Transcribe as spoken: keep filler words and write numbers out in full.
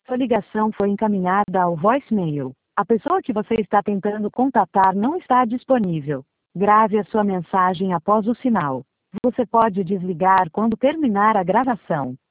Sua ligação foi encaminhada ao voicemail. A pessoa que você está tentando contatar não está disponível. Grave a sua mensagem após o sinal. Você pode desligar quando terminar a gravação.